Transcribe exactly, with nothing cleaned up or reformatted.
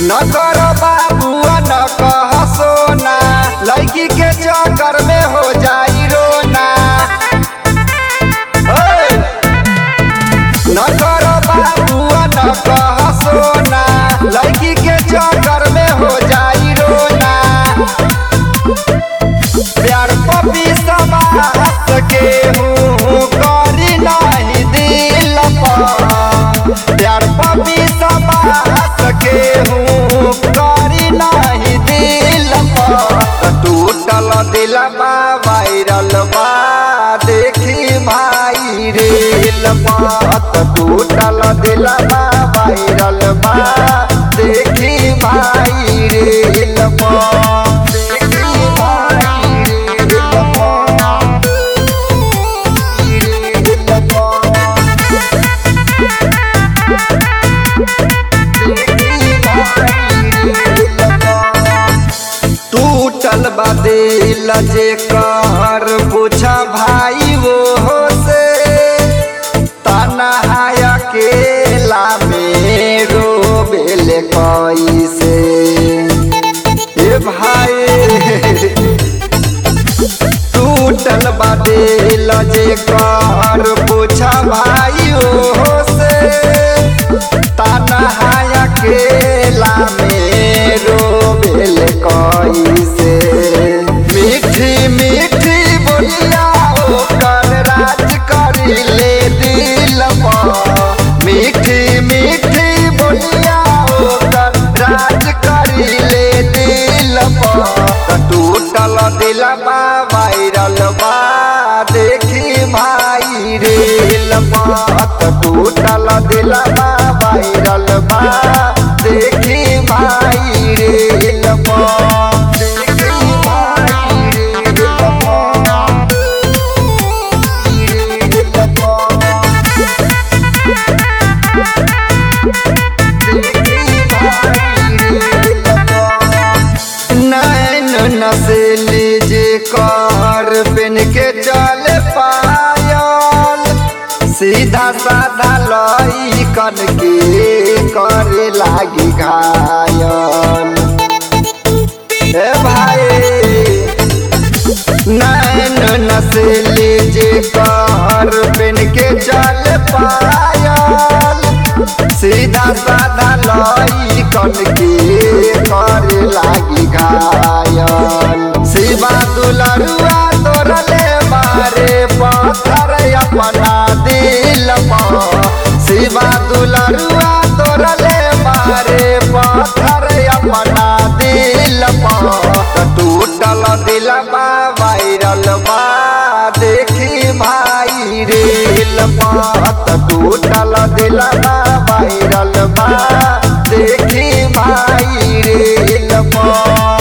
न कर बाबुआ न कह सोना, लड़की के चक्कर में हो जाई रोना। न कर बाबुआ न कह सोना, लड़की के चक्कर में हो जाई रोना। प्यार पपी समास के हूँ करी नहीं दिल पर, प्यार पपी समास के हूँ करी नहीं दिल पर। टूटल दिलवा वायरल बा देखी भाई रेल बात, टूटल दिलवा वायरल बा देखी भाई रेल बात। टूटल बदिल जे कर पूछा भाई वो से, तन्हाया अकेला में रोबेल कैसे। ए भाई टूटल बदिल जे कर पूछा भाई वो से, तन्हाया अकेला में रोबेल कैसे। मीठी मीठी बोलिया ओकर राज करिले दिल पर, मीठी मीठी बोलिया ओकर राज करिले दिल पर। टूटल दिलवा वायरल बा देखी भाई रेल बात, टूटल दिलवा वायरल बा देखी भाई रेल बात। नसेली जे कर पेन के चल पायल, सीधा साधा लइकन के करे लागी घायल। ए भाई नैन नसेली जे कर पेन के चल पायल, सीधा साधा लइकन के करे लागी घायल। शिवा दुलरुआ तोरले मारे पत्थर अपना दिल पर, शिवा दुलरुआ तोरले मारे पत्थर अपना दिल पर। टूटल दिलवा वायरल बा देखी भाई रेल बात, टूटल दिलवा वायरल बा देखी भाई रेल बात।